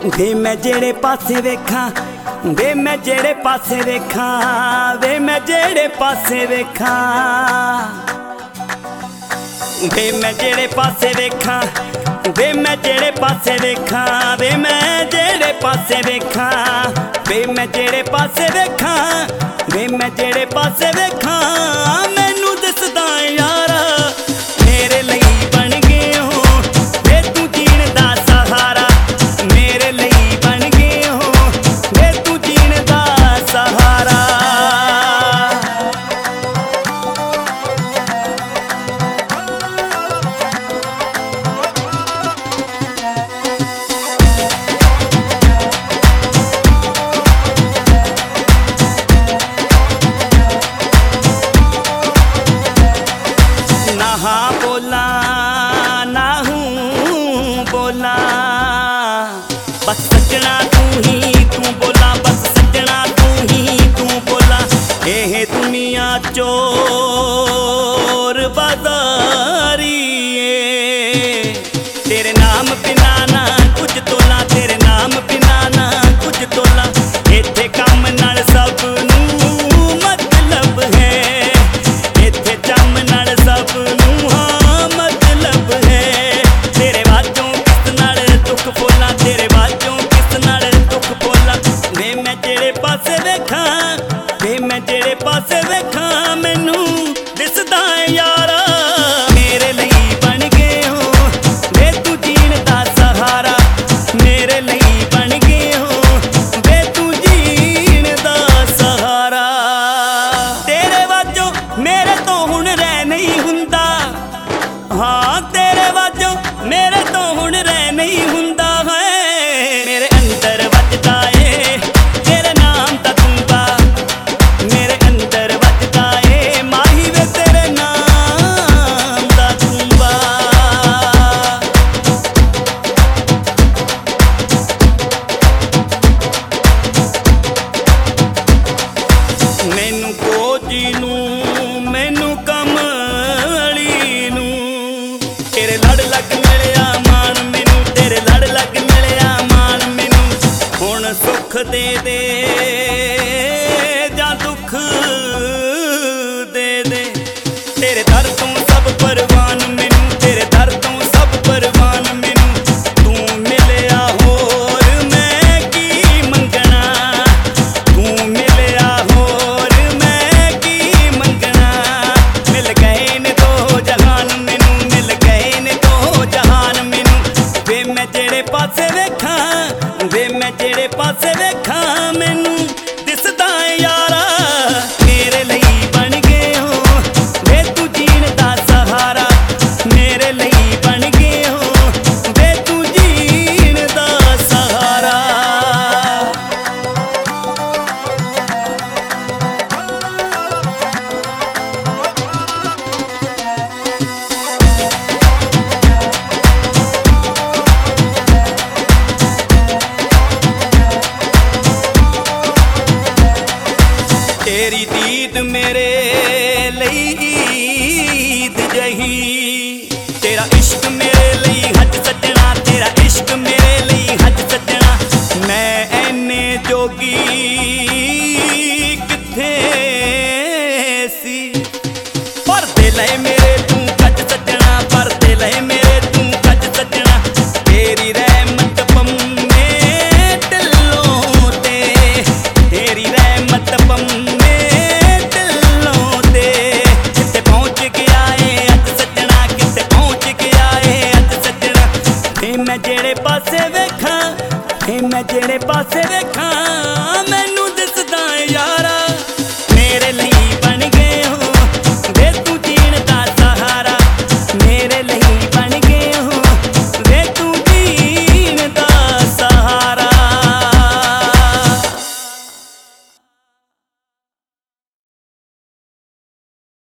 ਵੇ ਮੈਂ ਜਿਹੜੇ ਪਾਸੇ ਵੇਖਾਂ, ਵੇ ਮੈਂ ਜਿਹੜੇ ਪਾਸੇ ਵੇਖਾਂ, ਵੇ ਮੈਂ ਜਿਹੜੇ ਪਾਸੇ ਵੇਖਾਂ, ਵੇ ਮੈਂ ਜਿਹੜੇ ਪਾਸੇ ਵੇਖਾਂ, ਵੇ ਮੈਂ ਜਿਹੜੇ ਪਾਸੇ ਵੇਖਾਂ, ਵੇ ਮੈਂ ਜਿਹੜੇ ਪਾਸੇ ਵੇਖਾਂ, ਵੇ ਮੈਂ ਜਿਹੜੇ ਪਾਸੇ ਵੇਖਾਂ, ਵੇ ਮੈਂ ਜਿਹੜੇ ਪਾਸੇ ਵੇਖਾਂ, ਮੈਨੂੰ ਦਿਸਦਾ ਯਾਰਾ ਮੇਰੇ ਲਈ ਬਣ ਗਏ ਹੋ ਵੇ ਤੂੰ ਜੀਣ ਦਾ ਸਹਾਰਾ, ਮੇਰੇ ਲਈ ਬਣ ਗਏ ਹੋ ਵੇ ਤੂੰ ਜੀਣ ਦਾ ਸਹਾਰਾ। हाँ बोला ना हूँ बोला, बस सजना तू ही तू बोला, बस सजना तू ही तू बोला। ये दुनिया चोर बाजारी तेरे नाम बिना ना कुछ तोला, तेरे नाम बिना ना कुछ तोला। इत्थे काम नाल सब नूं मतलब है, इत्थे चम नाल सब ਜਿਹੜੇ ਪਾਸੇ ਵੇਖਾਂ ਮੈਨੂੰ ਦਿਸਦਾ ਯਾਰਾ ਮੇਰੇ ਲਈ ਬਣ ਗਏ ਹੋ ਵੇ ਤੂੰ ਜੀਣ ਦਾ ਸਹਾਰਾ, ਮੇਰੇ ਲਈ ਬਣ ਗਏ ਹੋ ਵੇ ਤੂੰ ਜੀਣ ਦਾ ਸਹਾਰਾ। ਤੇਰੇ ਵਾਜੋਂ ਮੇਰੇ ਤੋਂ ਹੁਣ ਰਹਿ ਨਹੀਂ ਹੁੰਦਾ, ਹਾਂ ਤੇਰੇ ਵਾਜੋਂ ਮੇਰੇ ਤੋਂ ਹੁਣ ਰਹਿ ਨਹੀਂ ਹੁੰਦਾ ਹੈ। ਮੇਰੇ ਅੰਦਰ ਵੱਜਦਾ ਏ ਤੇਰੇ ਨਾਮ ਦਾ ਤੂੰਬਾ, ਮੇਰੇ ਅੰਦਰ ਵੱਜਦਾ ਏ ਮਾਹੀ ਵੇ ਤੇਰੇ ਨਾਮ ਦਾ ਤੂੰਬਾ। ਮੈਨੂੰ ਕੋਜੀ ਨੂੰ ਮੈਨੂੰ ਕਮਲੀ ਨੂੰ ਤੇਰੇ ਲੜ ਲੱਗ ਮਿਲਿਆ ਮਾਣ ਮੈਨੂੰ, ਤੇਰੇ ਲੜ ਲੱਗ ਮਿਲਿਆ ਮਾਣ ਮੈਨੂੰ। ਹੁਣ ਸੁੱਖ ਦੇ ਦੇ ਜਾਂ ਦੁੱਖ ਦੇ ਦੇ, ਤੇਰੇ ਦਰ ਤੋਂ ਸਭ ਪਰਵਾਨ ਮੈਨੂੰ, ਤੇਰੇ ਦਰ ਤੋਂ ਸਭ ਪਰਵਾਨ ਮੈਨੂੰ। ਤੂੰ ਮਿਲਿਆ ਹੋਰ ਮੈਂ ਕੀ ਮੰਗਣਾ, ਤੂੰ ਮਿਲਿਆ ਹੋਰ ਮੈਂ ਕੀ ਮੰਗਣਾ। ਮਿਲ ਗਏ ਨੇ ਦੋ ਜਹਾਨ ਮੈਨੂੰ, ਮਿਲ ਗਏ ਨੇ ਦੋ ਜਹਾਨ ਮੈਨੂੰ। ਵੇ ਮੈਂ ਜਿਹੜੇ ਪਾਸੇ ਵੇਖਾਂ, ਵੇ ਮੈਂ ਜਿਹੜੇ ਪਾਸੇ ਵੇਖਾਂ ਮੈਨੂੰ ਦਿਸਦਾ ਯਾਰਾ ਮੇਰੇ ਲਈ ਬਣ ਗਏ ਹੋ ਵੇ ਤੂੰ ਜੀਣ ਦਾ ਸਹਾਰਾ, ਮੇਰੇ ਲਈ ਬਣ ਗਏ ਹੋ ਵੇ ਤੂੰ ਜੀਣ ਦਾ ਸਹਾਰਾ। तेरी दीद मेरे ਲਈ ईद जही, तेरा इश्क मेरे ਲਈ हज सजना, तेरा इश्क मेरे ਲਈ हज सजना। मैं ऐने जोगी किथे सी, परदे लए मेरे तू कज सजना, परदे लए मेरे तू कज सजना। तेरी रहमत पम्मे दिलों ते, तेरी रहमत पम्मे मैं जेड़े पासे वेखां, मैं जेड़े पासे वेखां